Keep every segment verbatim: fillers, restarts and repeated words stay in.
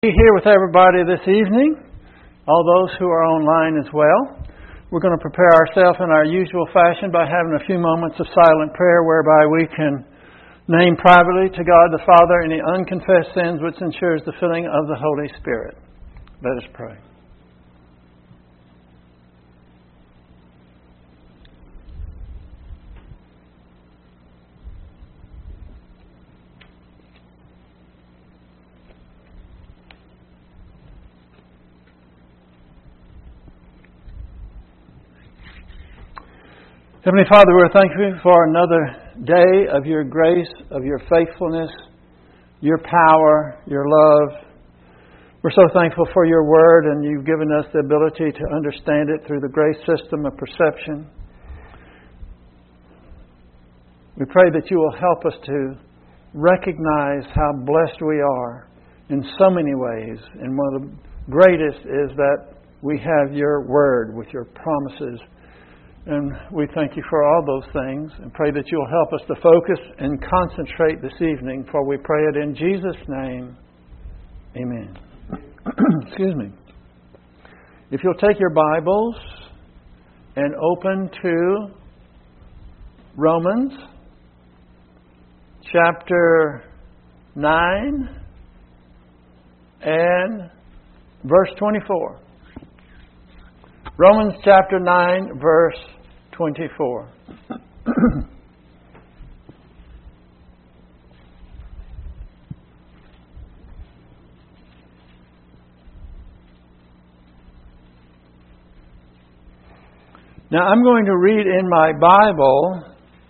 Be here with everybody this evening, all those who are online as well. We're going to prepare ourselves in our usual fashion by having a few moments of silent prayer whereby we can name privately to God the Father any unconfessed sins, which ensures the filling of the Holy Spirit. Let us pray. Heavenly Father, we're thankful for another day of your grace, of your faithfulness, your power, your love. We're so thankful for your word, and you've given us the ability to understand it through the grace system of perception. We pray that you will help us to recognize how blessed we are in so many ways. And one of the greatest is that we have your word with your promises. And we thank you for all those things and pray that you'll help us to focus and concentrate this evening, for we pray it in Jesus' name. Amen. Excuse me. If you'll take your Bibles and open to Romans chapter nine and verse twenty-four. Romans chapter nine, verse twenty-four. Now I'm going to read in my Bible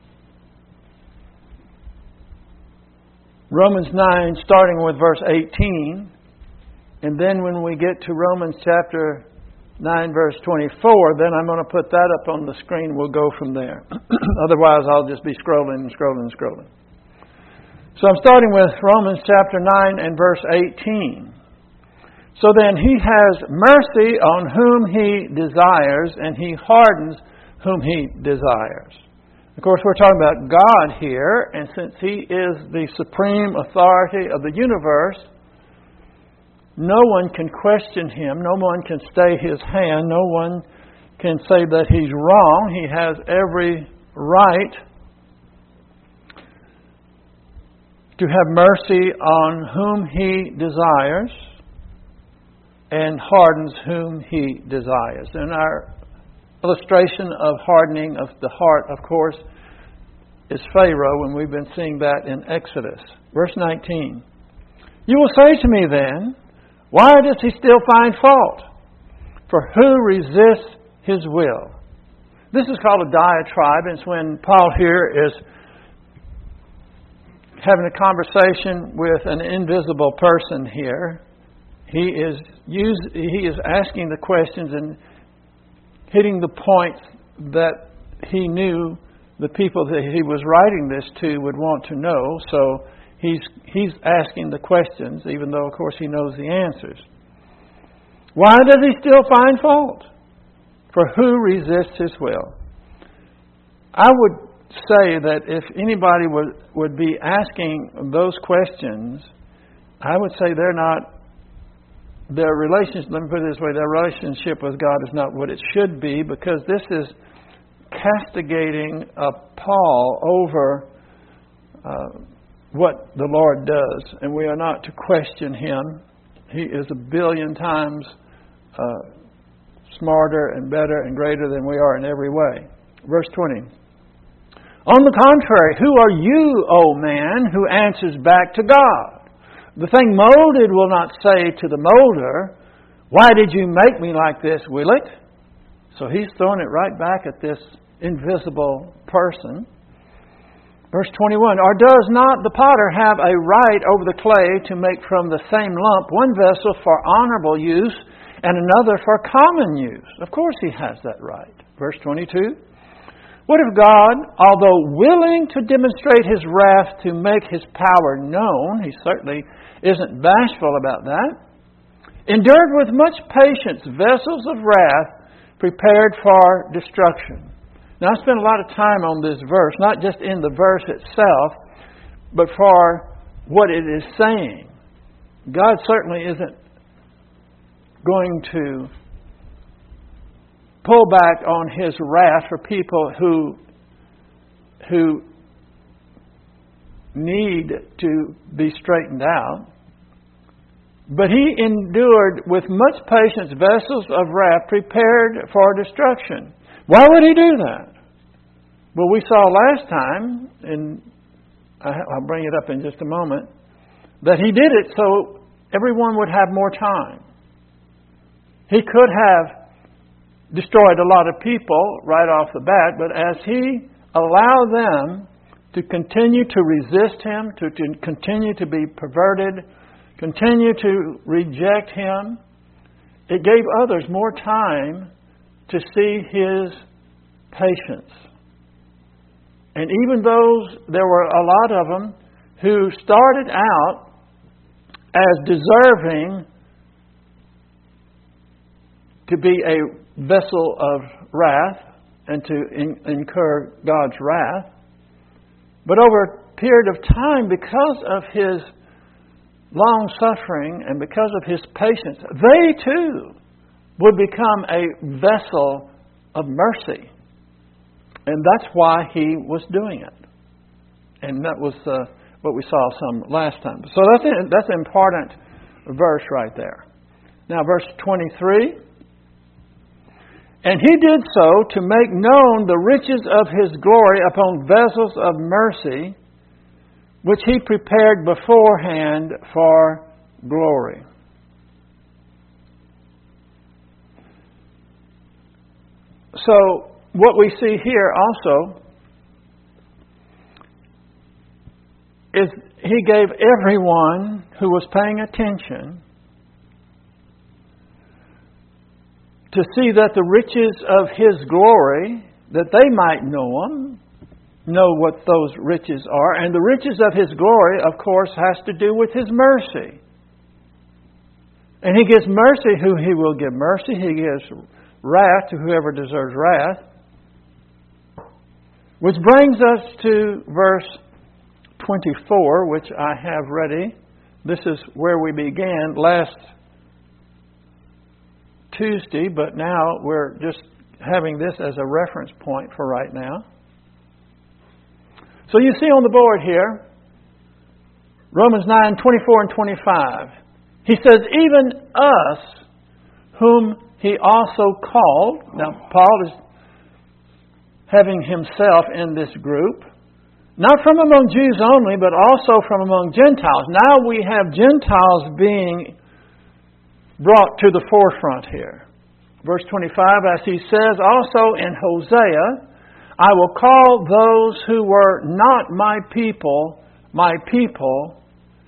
Romans nine, starting with verse eighteen. And then when we get to Romans chapter nine verse twenty-four, then I'm going to put that up on the screen. We'll go from there. Otherwise, I'll just be scrolling and scrolling and scrolling. So I'm starting with Romans chapter nine and verse eighteen. So then he has mercy on whom he desires, and he hardens whom he desires. Of course, we're talking about God here, and since he is the supreme authority of the universe, no one can question him. No one can stay his hand. No one can say that he's wrong. He has every right to have mercy on whom he desires and hardens whom he desires. And our illustration of hardening of the heart, of course, is Pharaoh, and we've been seeing that in Exodus. Verse nineteen. You will say to me then, why does he still find fault? For who resists his will? This is called a diatribe. It's when Paul here is having a conversation with an invisible person here. He is use, he is asking the questions and hitting the points that he knew the people that he was writing this to would want to know. So He's he's asking the questions, even though, of course, he knows the answers. Why does he still find fault? For who resists his will? I would say that if anybody would, would be asking those questions, I would say they're not, their relationship, let me put it this way, their relationship with God is not what it should be, because this is castigating uh, Paul over Uh, what the Lord does, and we are not to question him. He is a billion times uh, smarter and better and greater than we are in every way. Verse twenty. On the contrary, who are you, O man, who answers back to God? The thing molded will not say to the molder, why did you make me like this, will it? So he's throwing it right back at this invisible person. Verse twenty-one, or does not the potter have a right over the clay to make from the same lump one vessel for honorable use and another for common use? Of course he has that right. Verse twenty-two, what if God, although willing to demonstrate his wrath to make his power known, he certainly isn't bashful about that, endured with much patience vessels of wrath prepared for destruction? Now, I spent a lot of time on this verse, not just in the verse itself, but for what it is saying. God certainly isn't going to pull back on His wrath for people who who need to be straightened out. But He endured with much patience vessels of wrath prepared for destruction. Why would He do that? Well, we saw last time, and I'll bring it up in just a moment, that He did it so everyone would have more time. He could have destroyed a lot of people right off the bat, but as He allowed them to continue to resist Him, to, to continue to be perverted, continue to reject Him, it gave others more time to see His patience. And even those, there were a lot of them who started out as deserving to be a vessel of wrath and to in, incur God's wrath. But over a period of time, because of His long suffering and because of His patience, they too would become a vessel of mercy. And that's why He was doing it. And that was uh, what we saw some last time. So that's, a, that's an important verse right there. Now, verse twenty-three. And He did so to make known the riches of His glory upon vessels of mercy, which He prepared beforehand for glory. So, what we see here also is He gave everyone who was paying attention to see that the riches of His glory, that they might know Him, know what those riches are. And the riches of His glory, of course, has to do with His mercy. And He gives mercy who He will give mercy. He gives wrath to whoever deserves wrath. Which brings us to verse twenty-four, which I have ready. This is where we began last Tuesday, but now we're just having this as a reference point for right now. So you see on the board here, Romans nine, twenty-four and twenty-five. He says, even us, whom He also called. Now, Paul is having himself in this group, not from among Jews only, but also from among Gentiles. Now we have Gentiles being brought to the forefront here. Verse twenty-five, as he says also in Hosea, I will call those who were not my people, my people,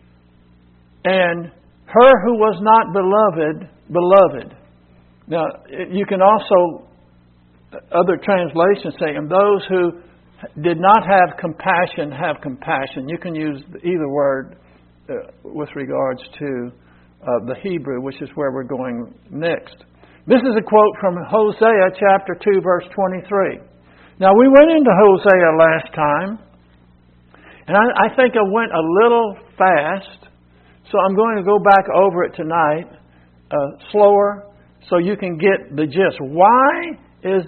and her who was not beloved, beloved. Now, you can also, other translations say, and those who did not have compassion, have compassion. You can use either word uh, with regards to uh, the Hebrew, which is where we're going next. This is a quote from Hosea chapter two, verse twenty-three. Now, we went into Hosea last time, and I, I think I went a little fast, so I'm going to go back over it tonight, uh, slower, so you can get the gist. Why is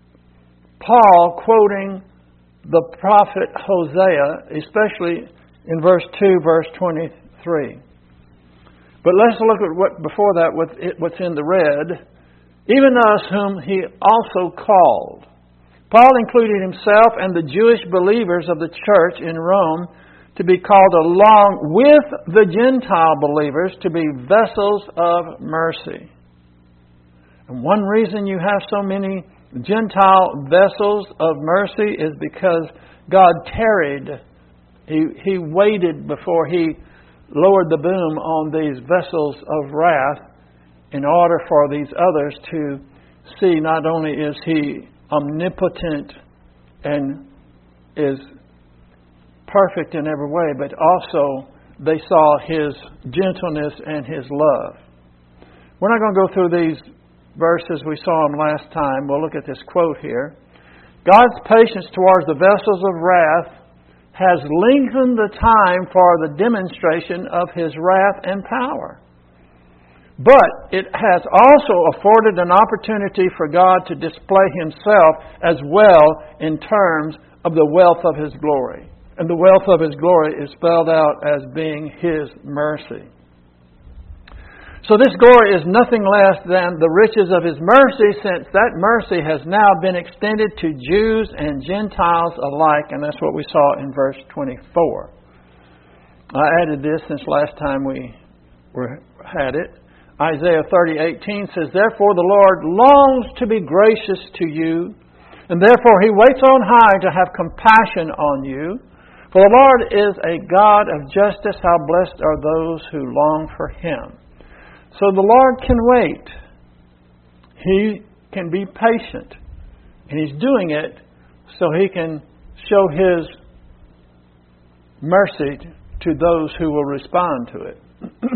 Paul quoting the prophet Hosea, especially in verse two, verse twenty-three? But let's look at what before that, what it, what's in the red. Even us whom He also called. Paul included himself and the Jewish believers of the church in Rome to be called along with the Gentile believers to be vessels of mercy. And one reason you have so many Gentile vessels of mercy is because God tarried. He, he waited before He lowered the boom on these vessels of wrath in order for these others to see not only is He omnipotent and is perfect in every way, but also they saw His gentleness and His love. We're not going to go through these verses. We saw them last time. We'll look at this quote here. God's patience towards the vessels of wrath has lengthened the time for the demonstration of His wrath and power. But it has also afforded an opportunity for God to display Himself as well in terms of the wealth of His glory. And the wealth of His glory is spelled out as being His mercy. So this glory is nothing less than the riches of His mercy, since that mercy has now been extended to Jews and Gentiles alike. And that's what we saw in verse twenty-four. I added this since last time we were, had it. Isaiah thirty eighteen says, "Therefore the Lord longs to be gracious to you, and therefore He waits on high to have compassion on you. For the Lord is a God of justice. How blessed are those who long for Him." So the Lord can wait. He can be patient. And He's doing it so He can show His mercy to those who will respond to it.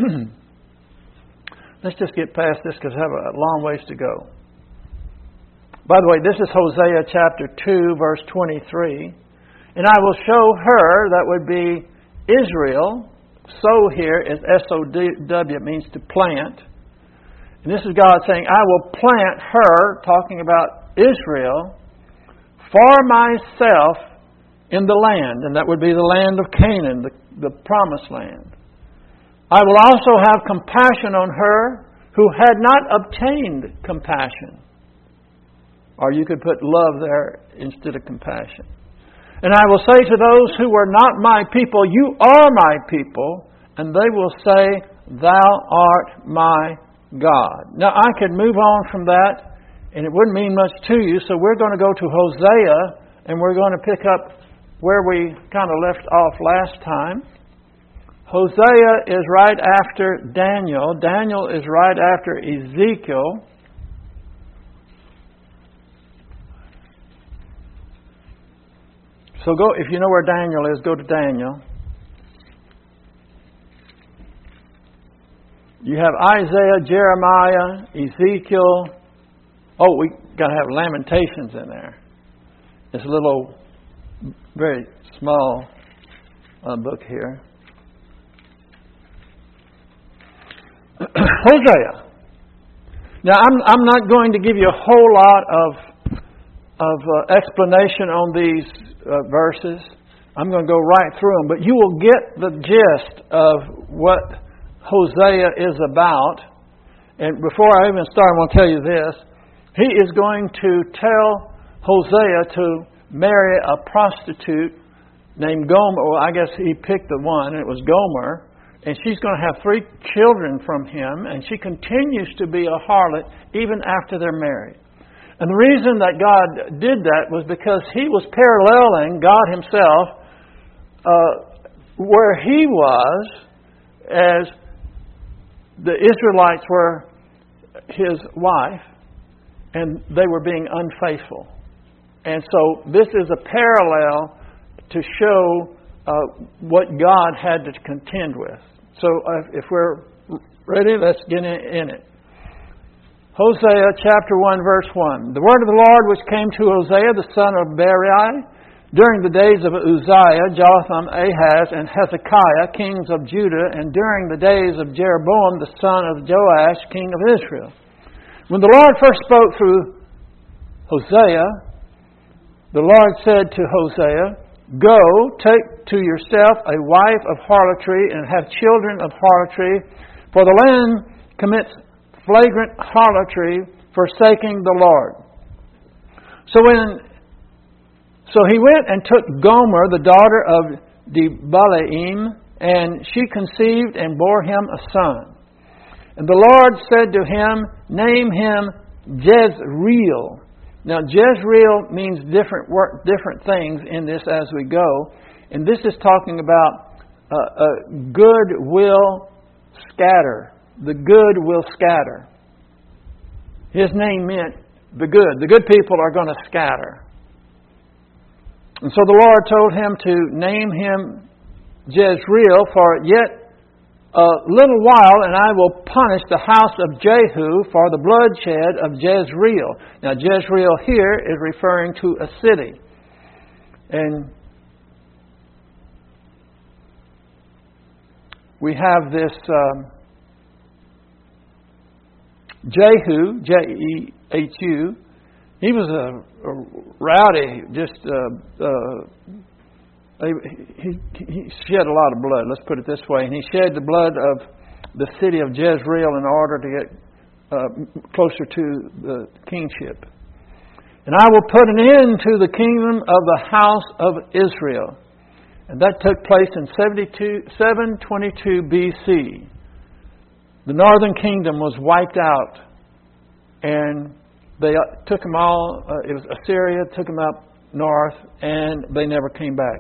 Let's just get past this because I have a long ways to go. By the way, this is Hosea chapter two, verse twenty-three. "And I will show her," that would be Israel. "Sow" here is S O W, it means to plant. And this is God saying, "I will plant her," talking about Israel, "for myself in the land." And that would be the land of Canaan, the, the promised land. "I will also have compassion on her who had not obtained compassion." Or you could put love there instead of compassion. "And I will say to those who were not my people, you are my people. And they will say, thou art my God." Now I could move on from that, and it wouldn't mean much to you. So we're going to go to Hosea, and we're going to pick up where we kind of left off last time. Hosea is right after Daniel. Daniel is right after Ezekiel. So go, if you know where Daniel is, go to Daniel. You have Isaiah, Jeremiah, Ezekiel. Oh, we got to have Lamentations in there. It's a little, very small uh, book here. Hosea. Now, I'm I'm not going to give you a whole lot of of uh, explanation on these uh, verses. I'm going to go right through them, but you will get the gist of what Hosea is about. And before I even start, I want to tell you this. He is going to tell Hosea to marry a prostitute named Gomer. Well, I guess he picked the one, and it was Gomer. And she's going to have three children from him, and she continues to be a harlot even after they're married. And the reason that God did that was because He was paralleling God Himself uh, where He was as the Israelites were His wife, and they were being unfaithful. And so this is a parallel to show uh, what God had to contend with. So uh, if we're ready, let's get in it. Hosea chapter one, verse one. "The word of the Lord which came to Hosea the son of Beeri during the days of Uzziah, Jotham, Ahaz, and Hezekiah, kings of Judah, and during the days of Jeroboam the son of Joash, king of Israel. When the Lord first spoke through Hosea, the Lord said to Hosea, Go, take to yourself a wife of harlotry, and have children of harlotry, for the land commits flagrant harlotry, forsaking the Lord." So when so he went and took Gomer, the daughter of Dibalaim, and she conceived and bore him a son. And the Lord said to him, Name him Jezreel. Now, Jezreel means different work, different things in this as we go. And this is talking about uh, uh, good will scatter. The good will scatter. His name meant the good. The good people are going to scatter. And so the Lord told him to name him Jezreel, for yet a little while, and I will punish the house of Jehu for the bloodshed of Jezreel. Now, Jezreel here is referring to a city. And we have this um, Jehu, J E H U, he was a, a rowdy, just, uh, uh, he, he shed a lot of blood, let's put it this way. And he shed the blood of the city of Jezreel in order to get uh, closer to the kingship. And I will put an end to the kingdom of the house of Israel. And that took place in seven twenty-two B C. The northern kingdom was wiped out, and they took them all. Uh, it was Assyria took them up north, and they never came back.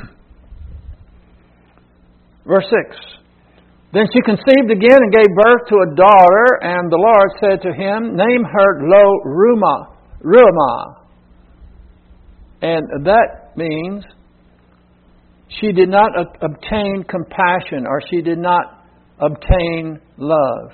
Verse six. Then she conceived again and gave birth to a daughter, and the Lord said to him, "Name her Lo Ruhamah." Ruhamah. And that means she did not obtain compassion, or she did not obtain love.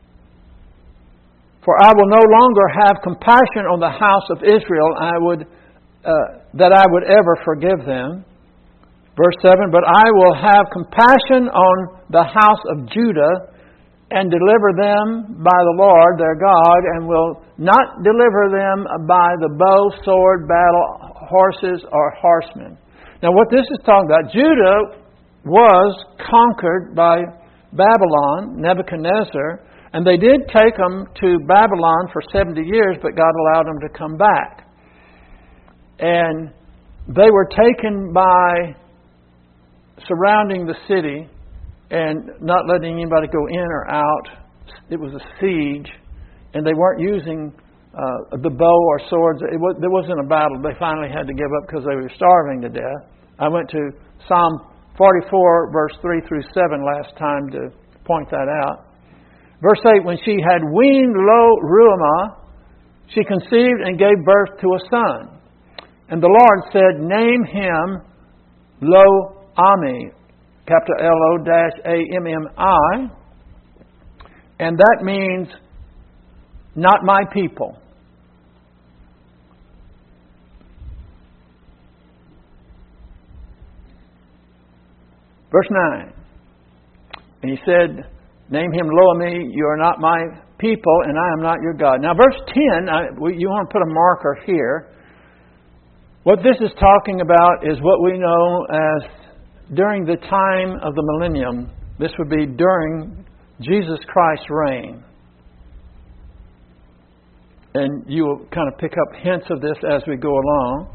For I will no longer have compassion on the house of Israel, I would uh, that I would ever forgive them. Verse seven, but I will have compassion on the house of Judah and deliver them by the Lord their God, and will not deliver them by the bow, sword, battle, horses, or horsemen. Now what this is talking about, Judah was conquered by Babylon, Nebuchadnezzar, and they did take them to Babylon for seventy years, but God allowed them to come back. And they were taken by surrounding the city and not letting anybody go in or out. It was a siege, and they weren't using uh, the bow or swords. It was, there wasn't a battle. They finally had to give up because they were starving to death. I went to Psalm forty-four, verse three through seven last time to point that out. Verse eight, when she had weaned Lo Ruhamah, she conceived and gave birth to a son. And the Lord said, name him Lo Ami, capital L O dash A M M I, and that means not my people. Verse nine, and he said, name him Lo-Ami, you are not my people, and I am not your God. Now verse ten, I, you want to put a marker here. What this is talking about is what we know as during the time of the millennium. This would be during Jesus Christ's reign. And you will kind of pick up hints of this as we go along.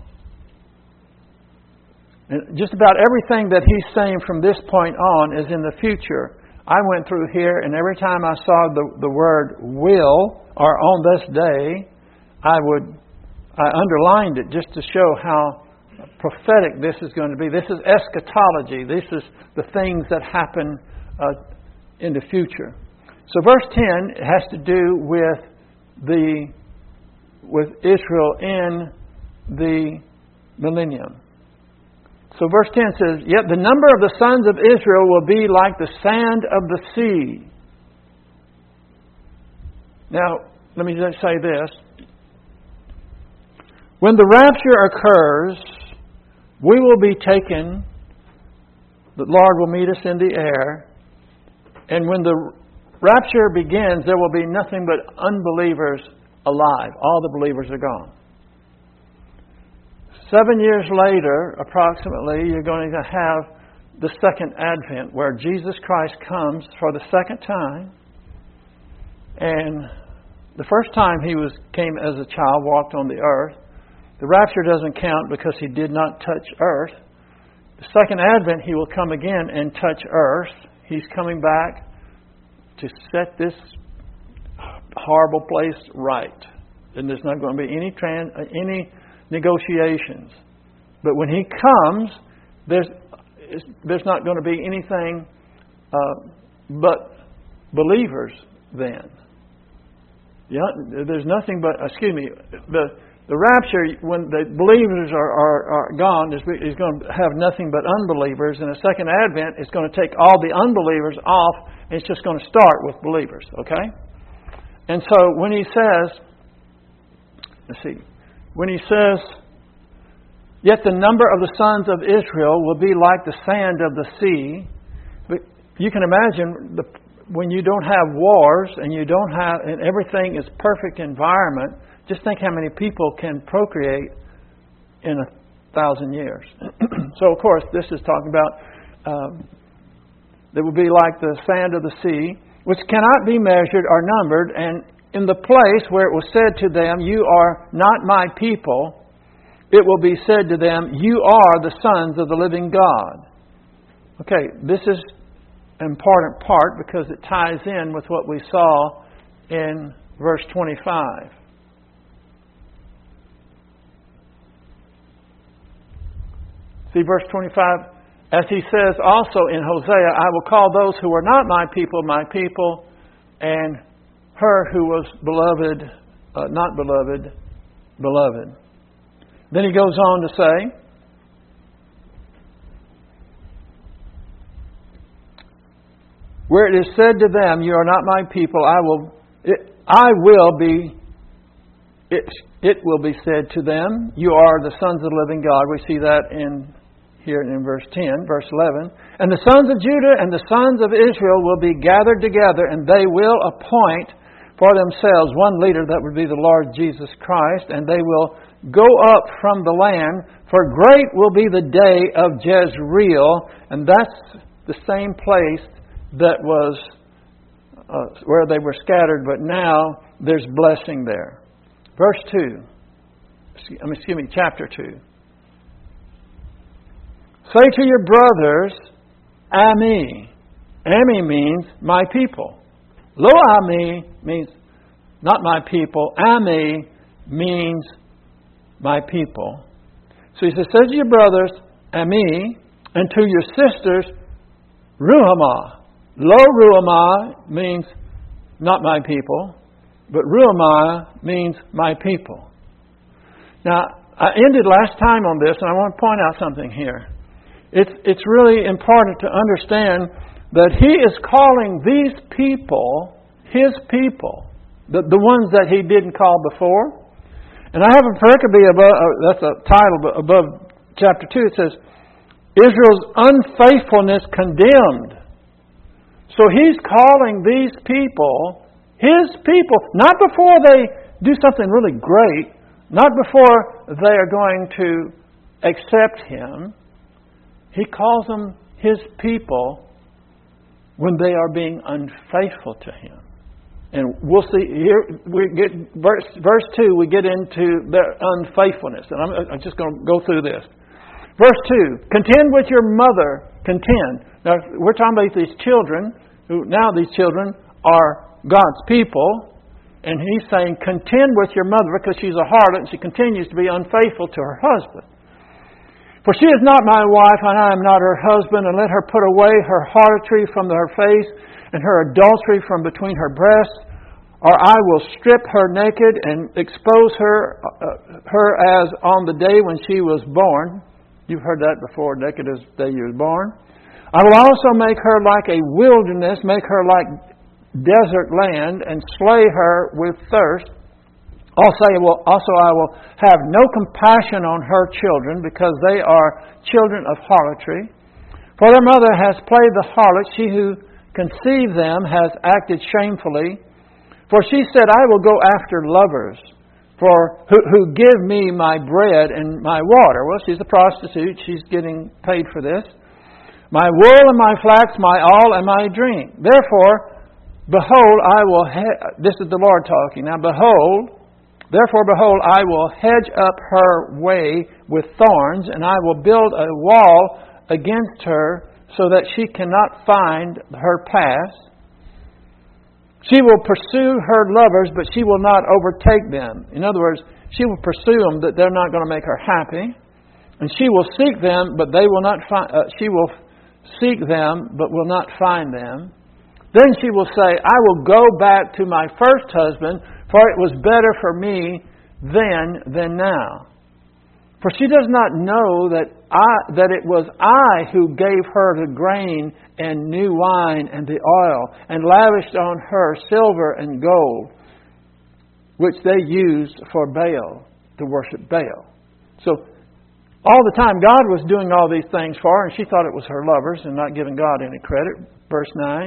And just about everything that he's saying from this point on is in the future. I went through here, and every time I saw the, the word will, or on this day, I would I underlined it just to show how prophetic this is going to be. This is eschatology. This is the things that happen uh, in the future. So verse ten has to do with the with Israel in the millennium. So verse ten says, yet the number of the sons of Israel will be like the sand of the sea. Now, let me just say this. When the rapture occurs, we will be taken, the Lord will meet us in the air, and when the rapture begins, there will be nothing but unbelievers alive. All the believers are gone. Seven years later, approximately, you're going to have the second advent, where Jesus Christ comes for the second time. And the first time he was came as a child, walked on the earth. The rapture doesn't count because he did not touch earth. The second advent, he will come again and touch earth. He's coming back to set this horrible place right. And there's not going to be any trans, any negotiations. But when he comes, there's there's not going to be anything uh, but believers then. Yeah, there's nothing but, excuse me, the the rapture, when the believers are, are, are gone, is, is going to have nothing but unbelievers. And the second advent is going to take all the unbelievers off, and it's just going to start with believers, okay? And so when he says, let's see, when he says, yet the number of the sons of Israel will be like the sand of the sea. But you can imagine the when you don't have wars and you don't have, and everything is perfect environment, just think how many people can procreate in a thousand years. So, of course, this is talking about um, that would be like the sand of the sea, which cannot be measured or numbered. And in the place where it was said to them, "You are not my people," it will be said to them, "You are the sons of the living God." Okay, this is an important part because it ties in with what we saw in verse twenty-five. See verse twenty-five, as he says also in Hosea, "I will call those who are not my people, my people, and her who was beloved, uh, not beloved, beloved." Then he goes on to say, where it is said to them, "You are not my people," I will, it, I will be, it, it will be said to them, "You are the sons of the living God." We see that in here in verse ten, verse eleven. "And the sons of Judah and the sons of Israel will be gathered together, and they will appoint for themselves one leader," that would be the Lord Jesus Christ, "and they will go up from the land, for great will be the day of Jezreel." And that's the same place that was uh, where they were scattered, but now there's blessing there. Verse two. I mean, excuse me, chapter two. "Say to your brothers, Ami." Ami means my people. Lo Ami means not my people. Ami means my people. So he says, "Say to your brothers, Ami, and to your sisters, Ruhamah." Lo Ruhamah means not my people, but Ruhamah means my people. Now, I ended last time on this, and I want to point out something here. It's, it's really important to understand that he is calling these people his people, the, the ones that he didn't call before. And I have a pericope above, uh, that's a title above chapter two. It says, "Israel's unfaithfulness condemned." So he's calling these people his people, not before they do something really great, not before they are going to accept him. He calls them his people when they are being unfaithful to him. And we'll see here, we get verse, verse two, we get into their unfaithfulness. And I'm, I'm just going to go through this. Verse two, "Contend with your mother, contend." Now, we're talking about these children, who now these children are God's people. And he's saying, contend with your mother because she's a harlot and she continues to be unfaithful to her husband. "For she is not my wife, and I am not her husband, and let her put away her harlotry from her face, and her adultery from between her breasts, or I will strip her naked and expose her, uh, her as on the day when she was born." You've heard that before, naked as the day you was born. "I will also make her like a wilderness, make her like desert land, and slay her with thirst. Also I will, also I will have no compassion on her children, because they are children of harlotry. For their mother has played the harlot, she who conceived them has acted shamefully. For she said, I will go after lovers, for who, who give me my bread and my water." Well, she's a prostitute. She's getting paid for this. "My wool and my flax, my all and my drink. Therefore, behold, I will..." He- this is the Lord talking. "Now, behold, therefore, behold, I will hedge up her way with thorns, and I will build a wall against her, so that she cannot find her path. She will pursue her lovers, but she will not overtake them." In other words, she will pursue them, that they're not going to make her happy. "And she will seek them, but they will not find. Uh, she will seek them, but will not find them. Then she will say, I will go back to my first husband, for it was better for me then than now. For she does not know that I, that it was I who gave her the grain and new wine and the oil, and lavished on her silver and gold, which they used for Baal, to worship Baal." So all the time God was doing all these things for her, and she thought it was her lovers and not giving God any credit. Verse nine,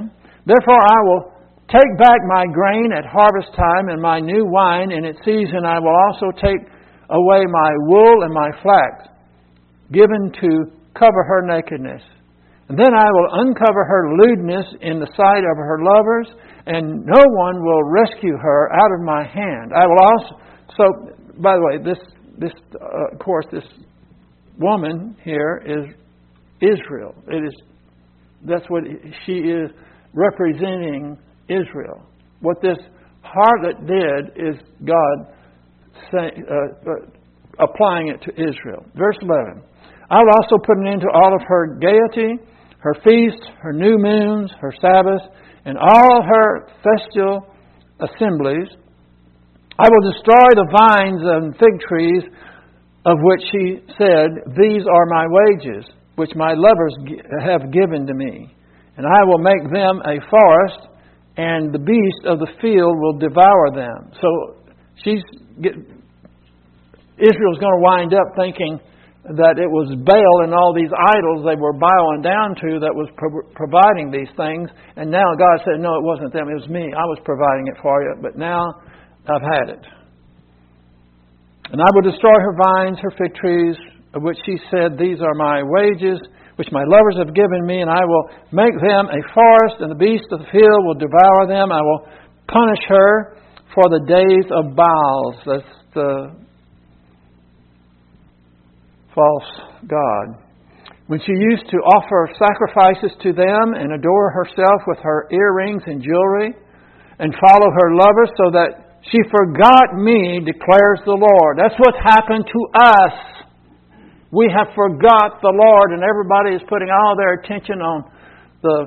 Therefore I will take back my grain at harvest time, and my new wine in its season. I will also take away my wool and my flax, given to cover her nakedness. And then I will uncover her lewdness in the sight of her lovers, and no one will rescue her out of my hand. I will also... So, by the way, this, this uh, of course, this woman here is Israel. It is, that's what she is representing, Israel. What this harlot did is God say, uh, uh, applying it to Israel. Verse eleven. I will also put an end to all of her gaiety, her feasts, her new moons, her Sabbaths, and all her festal assemblies. I will destroy the vines and fig trees of which she said, these are my wages, which my lovers have given to me. And I will make them a forest, and the beast of the field will devour them. So she's get, Israel's going to wind up thinking that it was Baal and all these idols they were bowing down to that was pro- providing these things. And now God said, no, it wasn't them, it was me. I was providing it for you, but now I've had it. And I will destroy her vines, her fig trees, of which she said, these are my wages, which my lovers have given me, and I will make them a forest, and the beasts of the field will devour them. I will punish her for the days of Baals. That's the false god. When she used to offer sacrifices to them and adore herself with her earrings and jewelry, and follow her lovers, so that she forgot me, declares the Lord. That's what's happened to us. We have forgot the Lord, and everybody is putting all their attention on the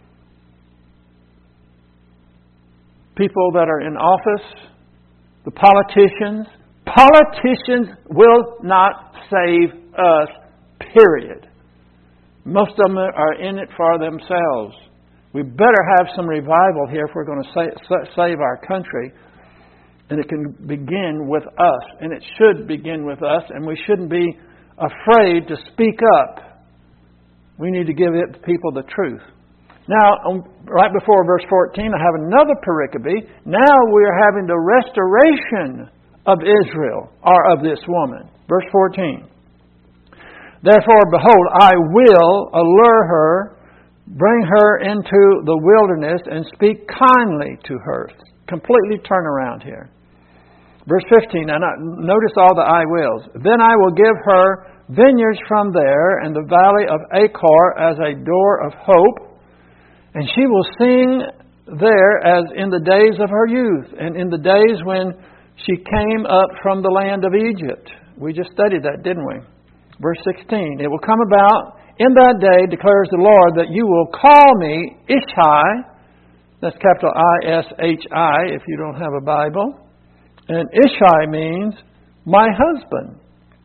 people that are in office, the politicians. Politicians will not save us, period. Most of them are in it for themselves. We better have some revival here if we're going to save our country. And it can begin with us, and it should begin with us, and we shouldn't be afraid to speak up. We need to give it people the truth. Now, right before verse fourteen, I have another pericope. Now we are having the restoration of Israel, or of this woman. Verse fourteen. Therefore, behold, I will allure her, bring her into the wilderness, and speak kindly to her. Completely turn around here. Verse fifteen, and notice all the I wills. Then I will give her vineyards from there, and the valley of Achor as a door of hope. And she will sing there as in the days of her youth, and in the days when she came up from the land of Egypt. We just studied that, didn't we? Verse sixteen, it will come about in that day, declares the Lord, that you will call me Ishai. That's capital I S H I if you don't have a Bible. And Ishai means my husband.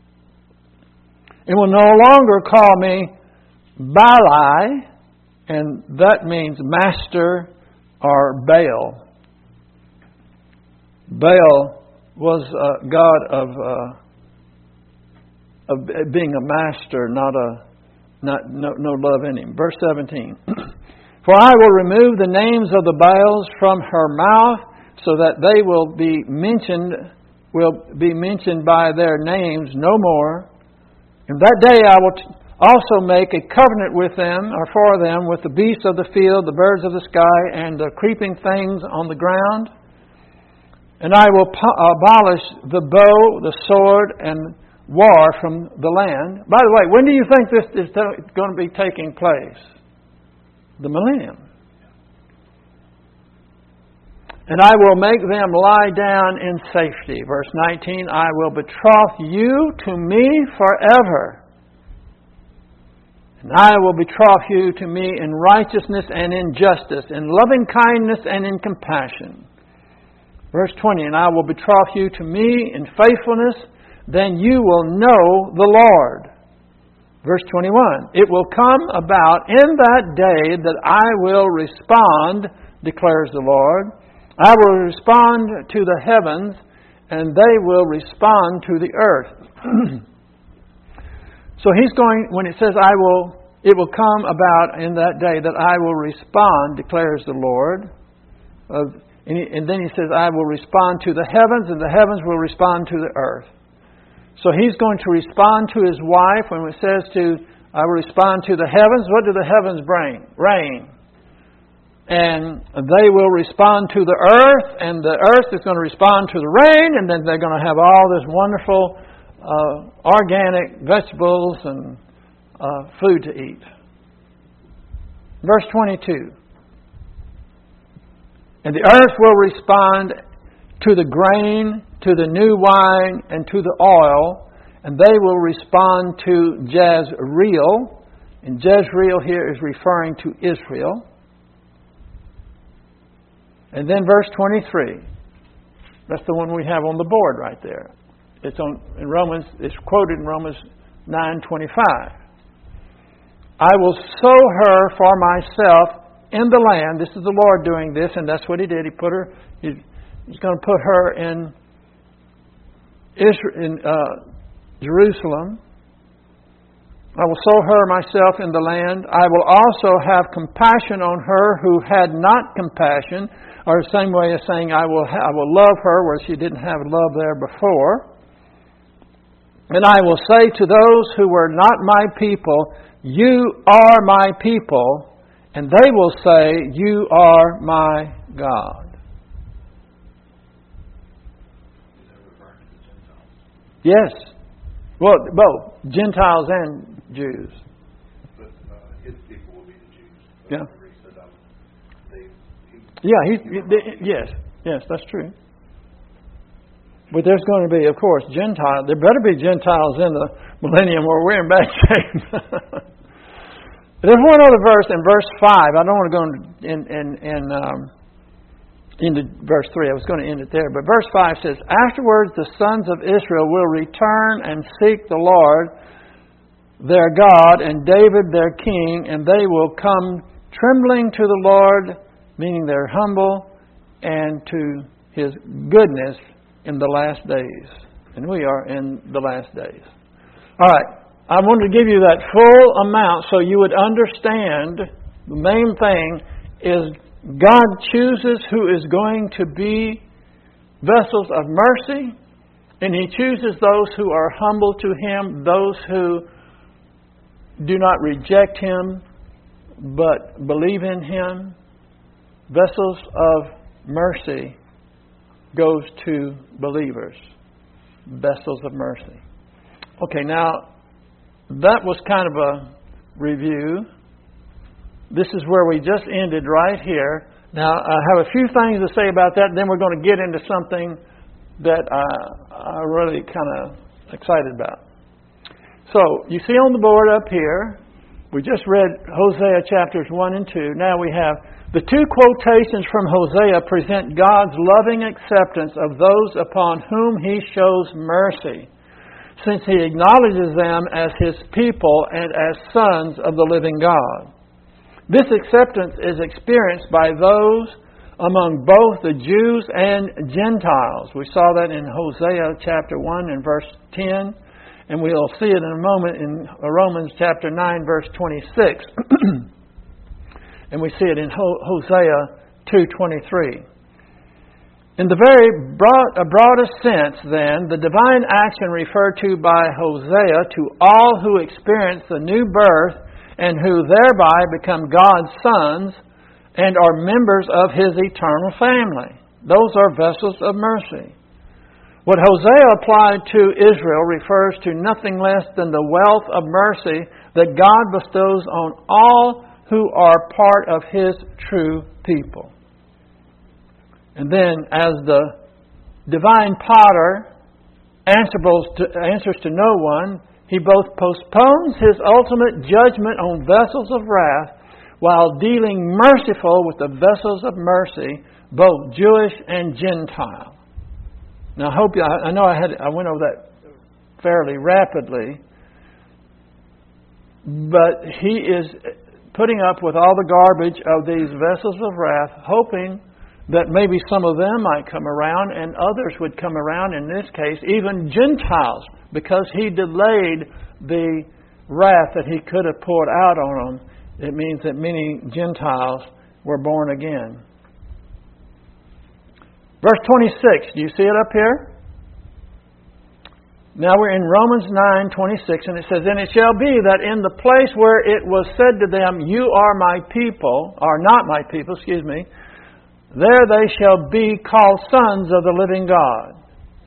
It will no longer call me Balai, and that means master or Baal. Baal was a god of, uh, of being a master, not a not no, no love in him. Verse seventeen. For I will remove the names of the Baals from her mouth, so that they will be mentioned, will be mentioned by their names no more. In that day I will t- also make a covenant with them, or for them, with the beasts of the field, the birds of the sky, and the creeping things on the ground. And I will po- abolish the bow, the sword, and war from the land. By the way, when do you think this is t- going to be taking place? The millennium. And I will make them lie down in safety. Verse nineteen, I will betroth you to me forever. And I will betroth you to me in righteousness and in justice, in loving kindness and in compassion. Verse twenty, and I will betroth you to me in faithfulness, then you will know the Lord. Verse twenty-one, it will come about in that day that I will respond, declares the Lord. I will respond to the heavens, and they will respond to the earth. So he's going, when it says, I will it will come about in that day that I will respond, declares the Lord. Uh, and, he, and then he says, I will respond to the heavens, and the heavens will respond to the earth. So he's going to respond to his wife. When it says to, I will respond to the heavens, what do the heavens bring? Rain. And they will respond to the earth, and the earth is going to respond to the rain, and then they're going to have all this wonderful uh, organic vegetables and uh, food to eat. Verse twenty-two. And the earth will respond to the grain, to the new wine, and to the oil, and they will respond to Jezreel. And Jezreel here is referring to Israel. And then verse twenty-three. That's the one we have on the board right there. It's on in Romans. It's quoted in Romans nine twenty-five. I will sow her for myself in the land. This is the Lord doing this, and that's what He did. He put her. He, he's going to put her in Israel, in uh, Jerusalem. I will sow her myself in the land. I will also have compassion on her who had not compassion, or the same way as saying, I will ha- I will love her where she didn't have love there before. And I will say to those who were not my people, you are my people, and they will say, you are my God. Yes. Well, both Gentiles and Jews. But uh, his people will be the Jews. Yeah. He said, um, they, he, Yeah. He, he, yes. Yes, that's true. But there's going to be, of course, Gentiles. There better be Gentiles in the millennium, or we're in bad shape. There's one other verse in verse five. I don't want to go in in, in um, into verse three. I was going to end it there. But verse five says, afterwards the sons of Israel will return and seek the Lord their God and David their king, and they will come trembling to the Lord, meaning they're humble, and to His goodness in the last days. And we are in the last days. All right. I wanted to give you that full amount so you would understand the main thing is God chooses who is going to be vessels of mercy, and He chooses those who are humble to Him, those who do not reject Him but believe in Him. Vessels of mercy goes to believers. Vessels of mercy. Okay, now that was kind of a review. This is where we just ended right here. Now, I have a few things to say about that, and then we're going to get into something that I, I'm really kind of excited about. So, you see on the board up here, we just read Hosea chapters one and two. Now we have the two quotations from Hosea present God's loving acceptance of those upon whom He shows mercy, since He acknowledges them as His people and as sons of the living God. This acceptance is experienced by those among both the Jews and Gentiles. We saw that in Hosea chapter one and verse ten, and we'll see it in a moment in Romans chapter nine, verse twenty-six. And we see it in Hosea two twenty-three. In the very broad, uh, broadest sense, then, the divine action referred to by Hosea to all who experience the new birth and who thereby become God's sons and are members of His eternal family. Those are vessels of mercy. What Hosea applied to Israel refers to nothing less than the wealth of mercy that God bestows on all who are part of His true people. And then, as the divine potter answers to, answers to no one, He both postpones His ultimate judgment on vessels of wrath while dealing merciful with the vessels of mercy, both Jewish and Gentile. Now, I hope you, I know I had I went over that fairly rapidly, but He is putting up with all the garbage of these vessels of wrath, hoping that maybe some of them might come around and others would come around, in this case, even Gentiles, because He delayed the wrath that He could have poured out on them, it means that many Gentiles were born again. Verse twenty-six, do you see it up here? Now we're in Romans nine twenty-six, and it says, "And it shall be that in the place where it was said to them, You are my people, or not my people, excuse me, there they shall be called sons of the living God."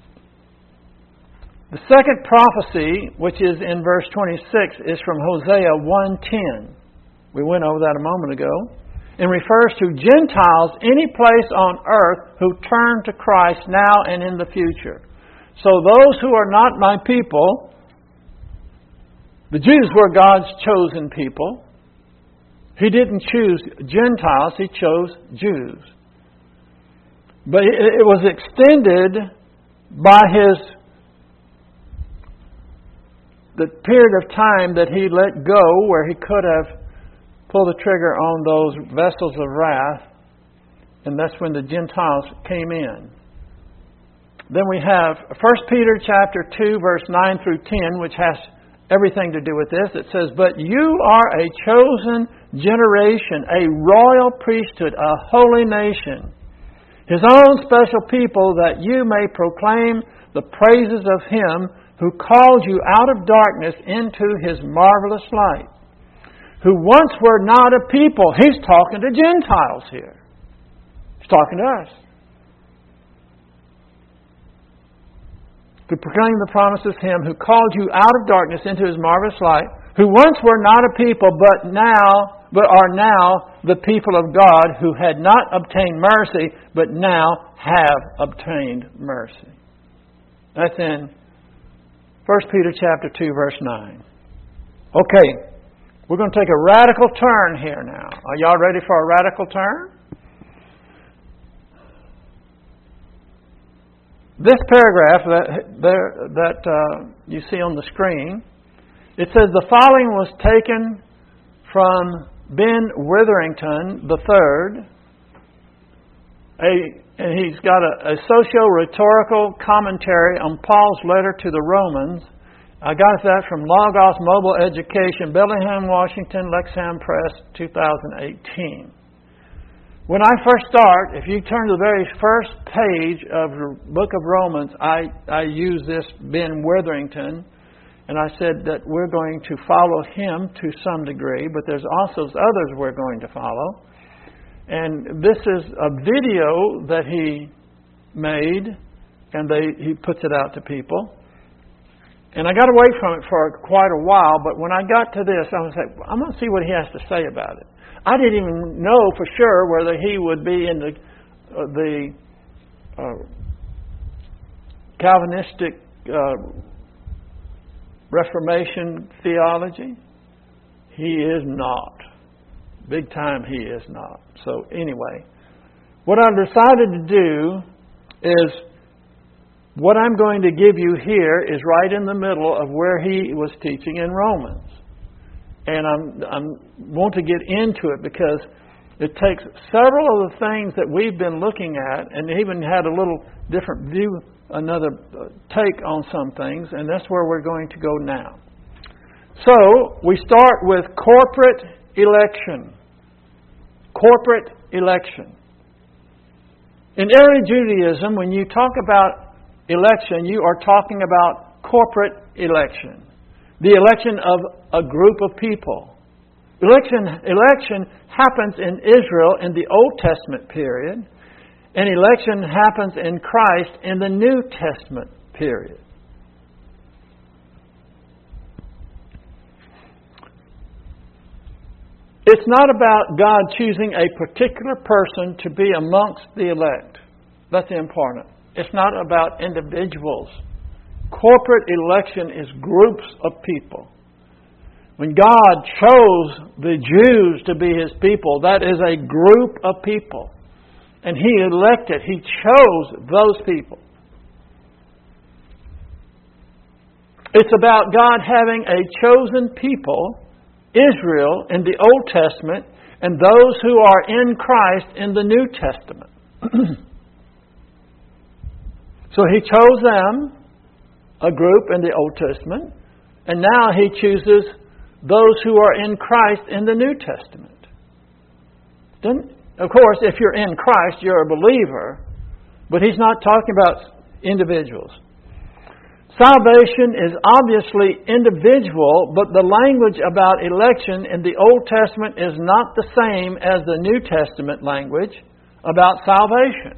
The second prophecy, which is in verse twenty-six, is from Hosea one ten. We went over that a moment ago. And refers to Gentiles any place on earth who turn to Christ now and in the future. So those who are not my people, the Jews were God's chosen people. He didn't choose Gentiles, He chose Jews. But it was extended by His the period of time that He let go where He could have pulled the trigger on those vessels of wrath, and that's when the Gentiles came in. Then we have First Peter chapter two, verse nine through ten, which has everything to do with this. It says, "But you are a chosen generation, a royal priesthood, a holy nation, His own special people, that you may proclaim the praises of Him who called you out of darkness into His marvelous light. Who once were not a people." He's talking to Gentiles here. He's talking to us. "To proclaim the promises of Him who called you out of darkness into His marvelous light, who once were not a people, but now, but are now the people of God, who had not obtained mercy, but now have obtained mercy." That's in First Peter chapter two, verse nine. Okay. We're going to take a radical turn here now. Are y'all ready for a radical turn? This paragraph that there, that uh, you see on the screen, it says the following was taken from Ben Witherington the third. A, and he's got a, a socio-rhetorical commentary on Paul's letter to the Romans. I got that from Logos Mobile Education, Bellingham, Washington, Lexham Press, two thousand eighteen. When I first start, if you turn to the very first page of the book of Romans, I, I use this Ben Witherington, and I said that we're going to follow him to some degree, but there's also others we're going to follow. And this is a video that he made, and they, he puts it out to people. And I got away from it for quite a while, but when I got to this, I was like, I'm going to see what he has to say about it. I didn't even know for sure whether he would be in the uh, the uh, Calvinistic uh, Reformation theology. He is not. Big time he is not. So anyway, what I decided to do is, what I'm going to give you here is right in the middle of where he was teaching in Romans. And I'm, I'm want to get into it because it takes several of the things that we've been looking at, and even had a little different view, another take on some things, and that's where we're going to go now. So, we start with corporate election. Corporate election. In early Judaism, when you talk about election, you are talking about corporate election. The election of a group of people. Election, election happens in Israel in the Old Testament period, and election happens in Christ in the New Testament period. It's not about God choosing a particular person to be amongst the elect. That's important. It's not about individuals. Corporate election is groups of people. When God chose the Jews to be His people, that is a group of people. And He elected, He chose those people. It's about God having a chosen people, Israel in the Old Testament, and those who are in Christ in the New Testament. So He chose them, a group in the Old Testament, and now He chooses those who are in Christ in the New Testament. Then, of course, if you're in Christ, you're a believer, but he's not talking about individuals. Salvation is obviously individual, but the language about election in the Old Testament is not the same as the New Testament language about salvation.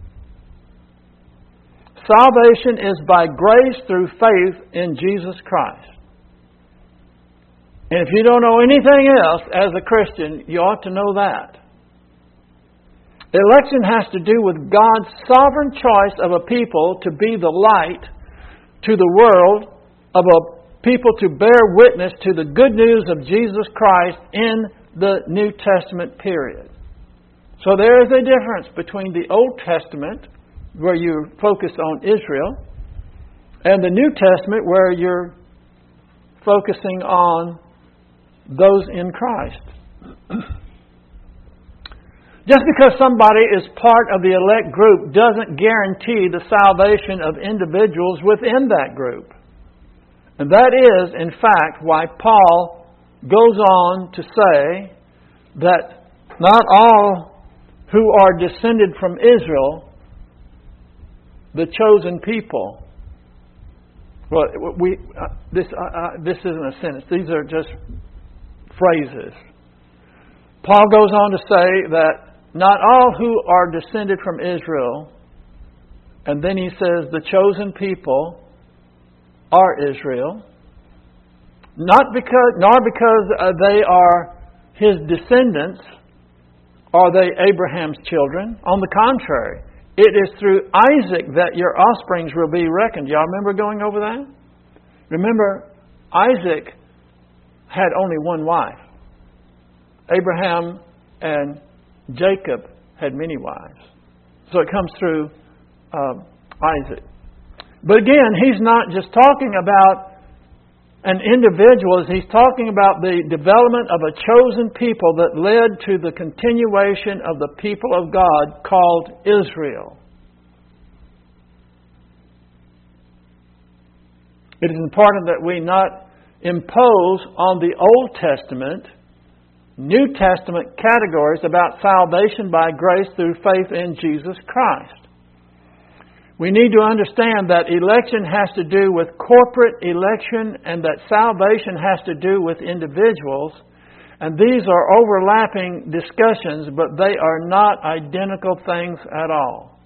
Salvation is by grace through faith in Jesus Christ. And if you don't know anything else as a Christian, you ought to know that. Election has to do with God's sovereign choice of a people to be the light to the world, of a people to bear witness to the good news of Jesus Christ in the New Testament period. So there is a difference between the Old Testament, where you focus on Israel, and the New Testament, where you're focusing on those in Christ. Just because somebody is part of the elect group doesn't guarantee the salvation of individuals within that group. And that is, in fact, why Paul goes on to say that not all who are descended from Israel, the chosen people. Well, we uh, this uh, uh, this isn't a sentence. These are just phrases. Paul goes on to say that not all who are descended from Israel, and then he says the chosen people are Israel, not because nor because uh, they are his descendants, are they Abraham's children. On the contrary, it is through Isaac that your offsprings will be reckoned. Y'all remember going over that? Remember, Isaac had only one wife. Abraham and Jacob had many wives. So it comes through um, Isaac. But again, he's not just talking about an individual. He's talking about the development of a chosen people that led to the continuation of the people of God called Israel. It is important that we not impose on the Old Testament New Testament categories about salvation by grace through faith in Jesus Christ. We need to understand that election has to do with corporate election and that salvation has to do with individuals. And these are overlapping discussions, but they are not identical things at all.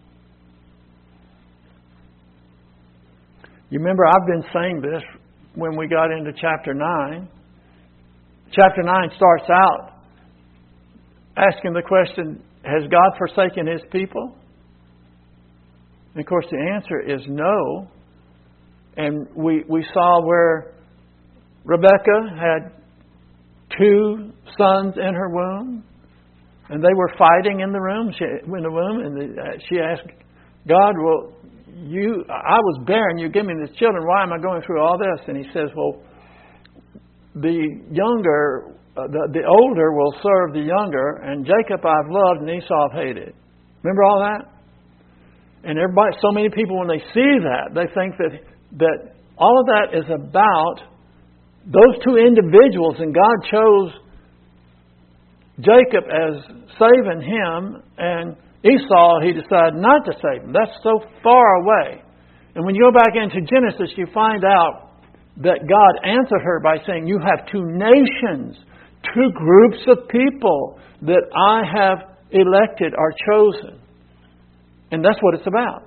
You remember, I've been saying this when we got into chapter nine. Chapter nine starts out asking the question, has God forsaken His people? And of course the answer is no. And we we saw where Rebekah had two sons in her womb, and they were fighting in the room, she, in the womb, and she asked God, well, you, I was barren, you give me these children, why am I going through all this? And He says, well, the younger, uh, the, the older will serve the younger, and Jacob I've loved and Esau I've hated. Remember all that? And everybody, so many people, when they see that, they think that that all of that is about those two individuals, and God chose Jacob as saving him, and Esau He decided not to save him. That's so far away. And when you go back into Genesis, you find out that God answered her by saying, you have two nations, two groups of people that I have elected or chosen. And that's what it's about.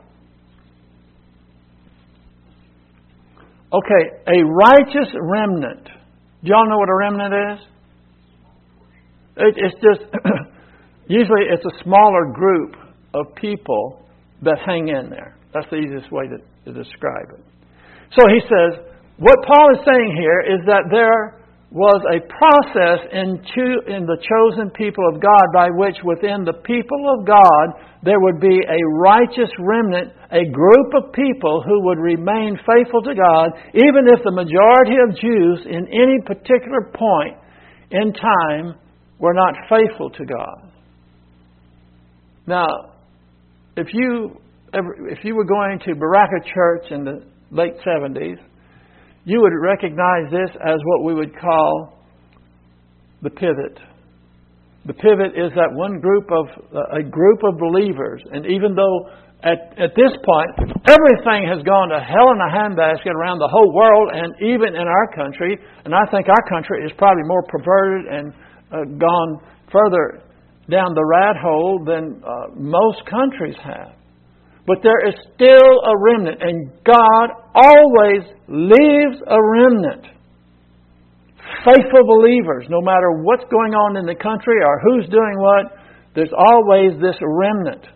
Okay, a righteous remnant. Do y'all know what a remnant is? It, it's just, usually it's a smaller group of people that hang in there. That's the easiest way to, to describe it. So he says, what Paul is saying here is that there was a process in, cho- in the chosen people of God by which within the people of God there would be a righteous remnant, a group of people who would remain faithful to God, even if the majority of Jews in any particular point in time were not faithful to God. Now, if you ever, if you were going to Baraka Church in the late seventies, you would recognize this as what we would call the pivot. The pivot is that one group of, uh, a group of believers. And even though at, at this point, everything has gone to hell in a handbasket around the whole world and even in our country, and I think our country is probably more perverted and uh, gone further down the rat hole than uh, most countries have. But there is still a remnant, and God always leaves a remnant. Faithful believers, no matter what's going on in the country or who's doing what, there's always this remnant.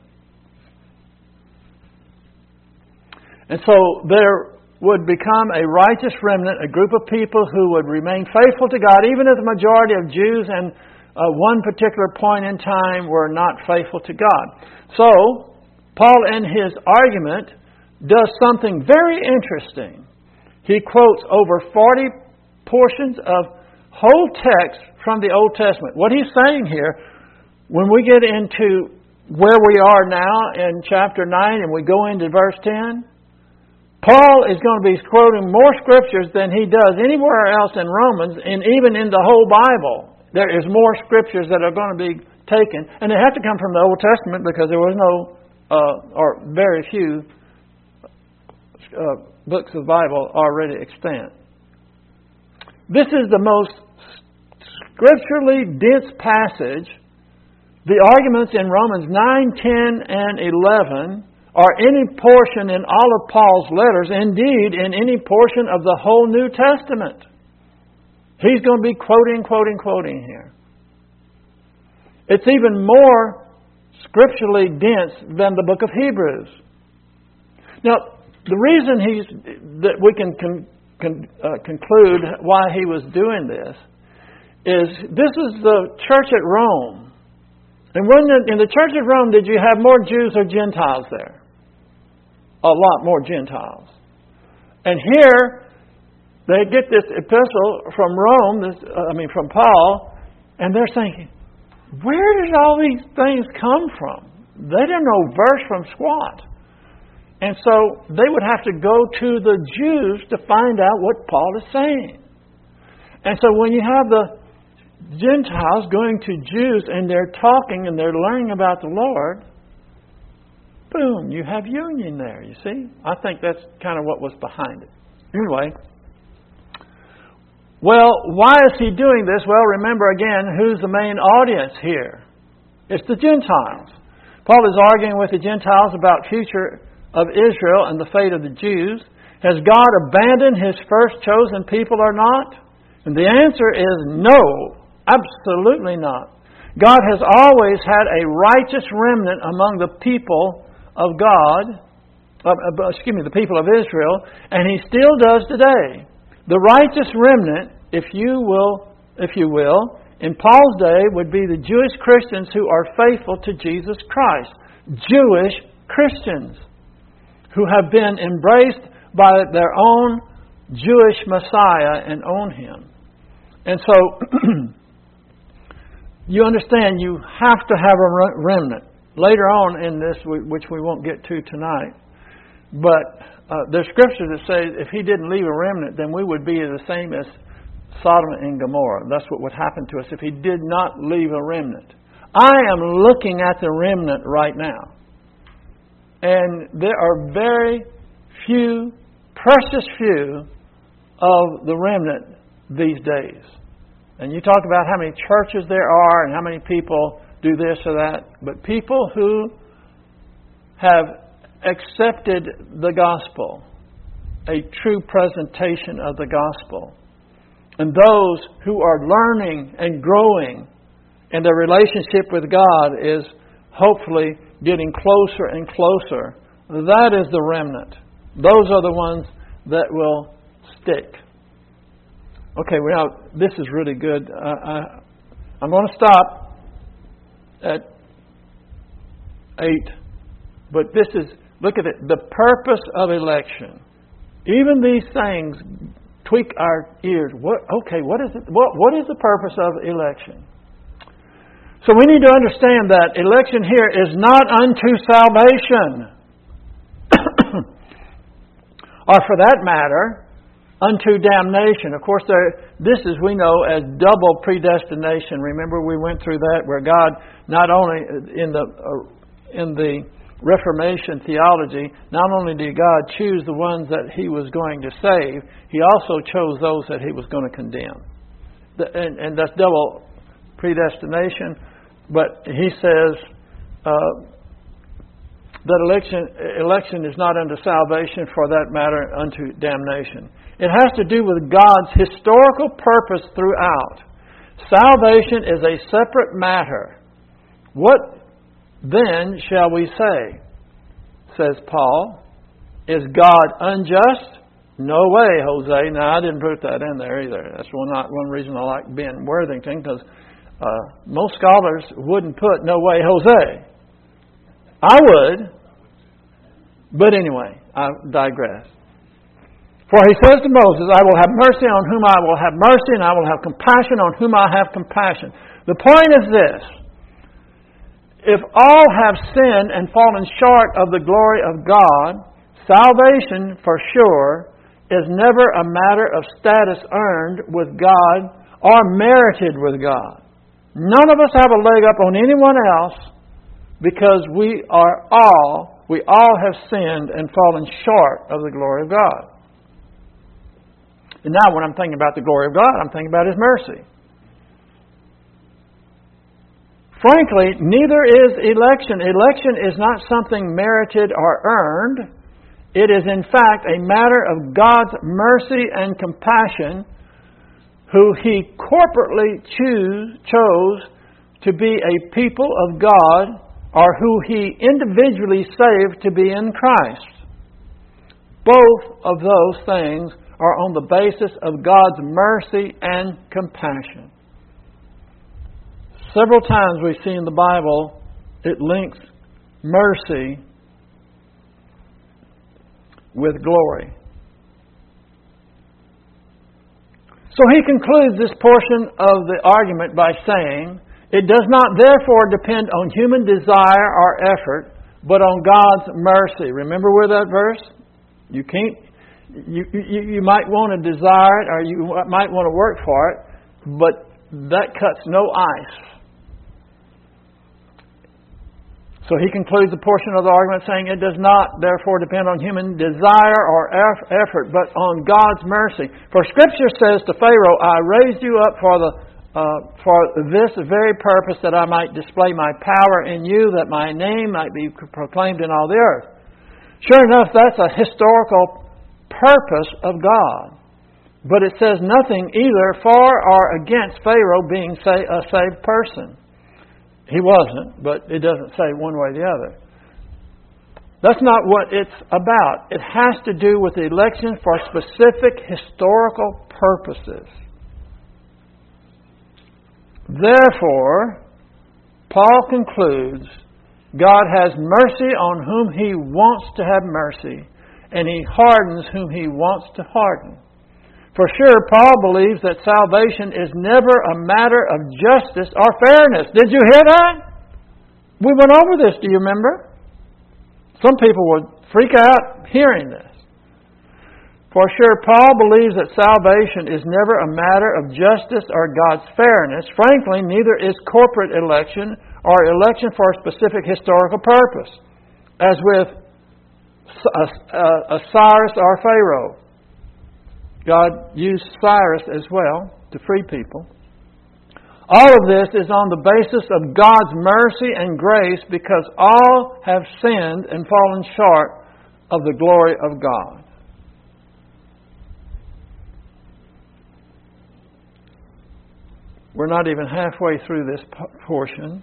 And so there would become a righteous remnant, a group of people who would remain faithful to God, even if the majority of Jews and uh, one particular point in time were not faithful to God. So, Paul in his argument does something very interesting. He quotes over forty portions of whole text from the Old Testament. What he's saying here, when we get into where we are now in chapter nine and we go into verse ten, Paul is going to be quoting more scriptures than he does anywhere else in Romans, and even in the whole Bible. There is more scriptures that are going to be taken, and they have to come from the Old Testament because there was no, uh, or very few uh, books of the Bible already extant. This is the most scripturally dense passage. The arguments in Romans nine, ten, and eleven are any portion in all of Paul's letters, indeed in any portion of the whole New Testament. He's going to be quoting, quoting, quoting here. It's even more scripturally dense than the book of Hebrews. Now, the reason he's that we can con, con, uh, conclude why he was doing this is this is the church at Rome. And when the, in the church at Rome, did you have more Jews or Gentiles there? A lot more Gentiles. And here, they get this epistle from Rome, this, uh, I mean from Paul, and they're thinking, where did all these things come from? They didn't know verse from squat. And so they would have to go to the Jews to find out what Paul is saying. And so when you have the Gentiles going to Jews and they're talking and they're learning about the Lord, boom, you have union there, you see? I think that's kind of what was behind it. Anyway, well, why is he doing this? Well, remember again, who's the main audience here? It's the Gentiles. Paul is arguing with the Gentiles about future of Israel and the fate of the Jews. Has God abandoned His first chosen people or not? And the answer is no, absolutely not. God has always had a righteous remnant among the people of God, uh, excuse me, the people of Israel, and He still does today. The righteous remnant, if you will, if you will, in Paul's day would be the Jewish Christians who are faithful to Jesus Christ. Jewish Christians who have been embraced by their own Jewish Messiah and own Him. And so, you understand, you have to have a remnant. Later on in this, which we won't get to tonight, but uh, there's scripture that says if He didn't leave a remnant, then we would be the same as Sodom and Gomorrah. That's what would happen to us if He did not leave a remnant. I am looking at the remnant right now. And there are very few, precious few, of the remnant these days. And you talk about how many churches there are and how many people do this or that. But people who have accepted the gospel, a true presentation of the gospel, and those who are learning and growing in their relationship with God is hopefully getting closer and closer. That is the remnant. Those are the ones that will stick. Okay, well, this is really good. Uh, I, I'm going to stop at eight. But this is, look at it, the purpose of election. Even these things tweak our ears. What? Okay, what is it? What? What is the purpose of election? So we need to understand that election here is not unto salvation. Or for that matter, unto damnation. Of course, there, this is, we know, as double predestination. Remember, we went through that, where God, not only in the uh, in the Reformation theology, not only did God choose the ones that He was going to save, He also chose those that He was going to condemn. The, and, and that's double predestination. But He says uh, that election election is not unto salvation, for that matter unto damnation. It has to do with God's historical purpose throughout. Salvation is a separate matter. What then shall we say? Says Paul. Is God unjust? No way, Jose. Now, I didn't put that in there either. That's one, not one reason I like Ben Worthington, because uh, most scholars wouldn't put no way, Jose. I would. But anyway, I digress. For he says to Moses, I will have mercy on whom I will have mercy, and I will have compassion on whom I have compassion. The point is this. If all have sinned and fallen short of the glory of God, salvation, for sure, is never a matter of status earned with God or merited with God. None of us have a leg up on anyone else, because we are all, we all have sinned and fallen short of the glory of God. And now when I'm thinking about the glory of God, I'm thinking about His mercy. Frankly, neither is election. Election is not something merited or earned. It is in fact a matter of God's mercy and compassion, who He corporately choose, chose to be a people of God, or who He individually saved to be in Christ. Both of those things are on the basis of God's mercy and compassion. Several times we see in the Bible it links mercy with glory. So he concludes this portion of the argument by saying, it does not therefore depend on human desire or effort, but on God's mercy. Remember where that verse? You can't. You, you you might want to desire it, or you might want to work for it, but that cuts no ice. So he concludes the portion of the argument saying it does not therefore depend on human desire or effort, but on God's mercy. For Scripture says to Pharaoh, I raised you up for the uh, for this very purpose, that I might display my power in you, that my name might be proclaimed in all the earth. Sure enough, that's a historical purpose of God. But it says nothing either for or against Pharaoh being say, a saved person. He wasn't, but it doesn't say one way or the other. That's not what it's about. It has to do with the election for specific historical purposes. Therefore, Paul concludes, God has mercy on whom He wants to have mercy, and He hardens whom He wants to harden. For sure, Paul believes that salvation is never a matter of justice or fairness. Did you hear that? We went over this, do you remember? Some people would freak out hearing this. For sure, Paul believes that salvation is never a matter of justice or God's fairness. Frankly, neither is corporate election or election for a specific historical purpose, as with a Cyrus or Pharaoh. God used Cyrus as well to free people. All of this is on the basis of God's mercy and grace, because all have sinned and fallen short of the glory of God. We're not even halfway through this portion.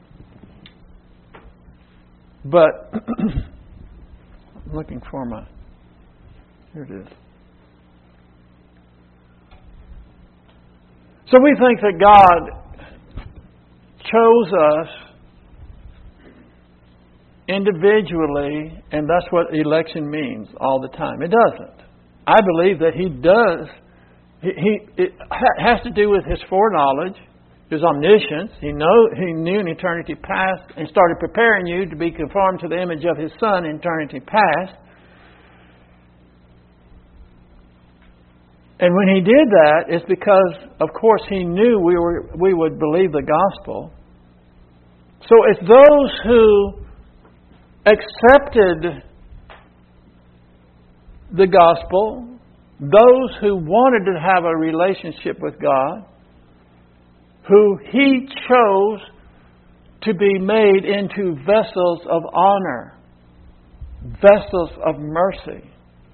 But, I'm looking for my... Here it is. So we think that God chose us individually, and that's what election means all the time. It doesn't. I believe that He does. He, he it has to do with His foreknowledge, His omniscience. He know He knew in eternity past and started preparing you to be conformed to the image of His Son in eternity past. And when he did that, it's because, of course, he knew we were we would believe the gospel. So it's those who accepted the gospel, those who wanted to have a relationship with God, who he chose to be made into vessels of honor, vessels of mercy.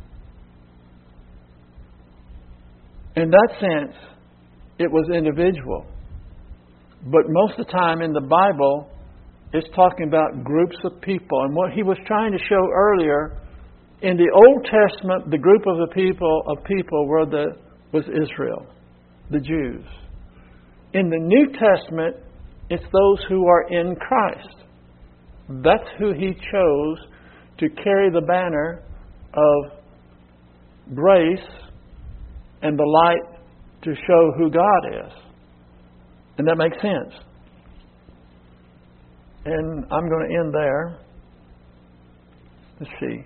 In that sense, it was individual. But most of the time in the Bible, it's talking about groups of people. And what he was trying to show earlier, in the Old Testament, the group of the people of people were the was Israel, the Jews. In the New Testament, it's those who are in Christ. That's who he chose to carry the banner of grace and the light to show who God is. And that makes sense. And I'm going to end there. Let's see.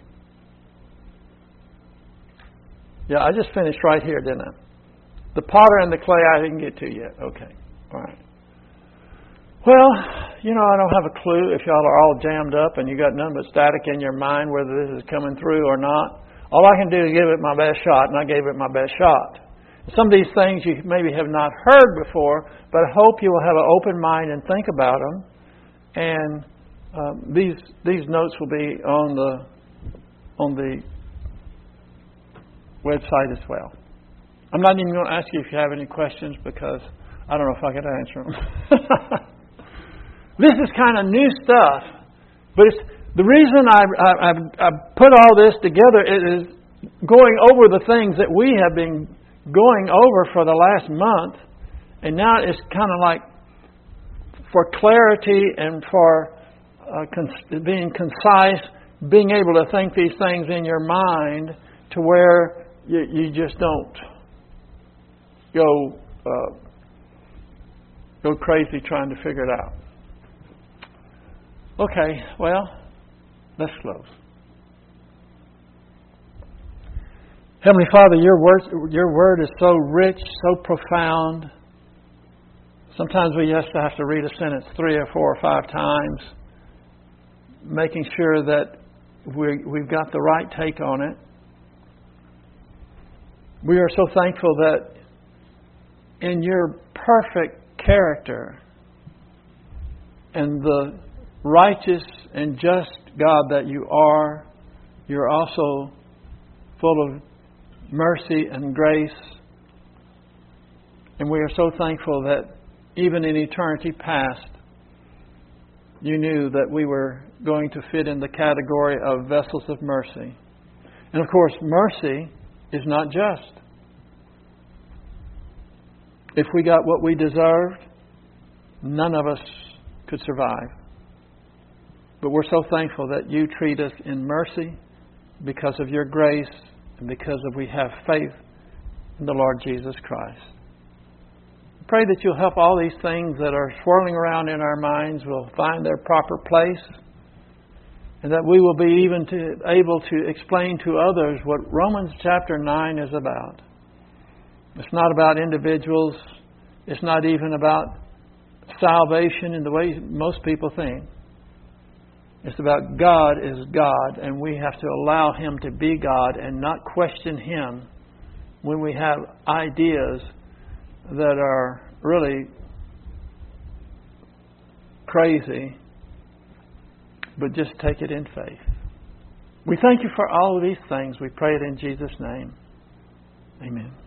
Yeah, I just finished right here, didn't I? The potter and the clay I didn't get to yet. Okay. All right. Well, you know, I don't have a clue if y'all are all jammed up and you got nothing but static in your mind whether this is coming through or not. All I can do is give it my best shot, and I gave it my best shot. Some of these things you maybe have not heard before, but I hope you will have an open mind and think about them. And um, these these notes will be on the on the website as well. I'm not even going to ask you if you have any questions because I don't know if I could answer them. This is kind of new stuff, but it's, the reason I, I, I've, I've put all this together is going over the things that we have been going over for the last month, and now it's kind of like for clarity and for uh, con- being concise, being able to think these things in your mind to where you, you just don't go uh, go crazy trying to figure it out. Okay, well, let's close. Heavenly Father, your word, your word is so rich, so profound. Sometimes we just have to read a sentence three or four or five times, making sure that we, we've got the right take on it. We are so thankful that in your perfect character and the righteous and just God that you are, you're also full of mercy and grace. And we are so thankful that even in eternity past, you knew that we were going to fit in the category of vessels of mercy. And of course, mercy is not just. If we got what we deserved, none of us could survive. But we're so thankful that you treat us in mercy because of your grace and because of we have faith in the Lord Jesus Christ. Pray that you'll help all these things that are swirling around in our minds will find their proper place, and that we will be even to, able to explain to others what Romans chapter nine is about. It's not about individuals. It's not even about salvation in the way most people think. It's about God is God, and we have to allow Him to be God and not question Him when we have ideas that are really crazy, but just take it in faith. We thank you for all of these things. We pray it in Jesus' name. Amen.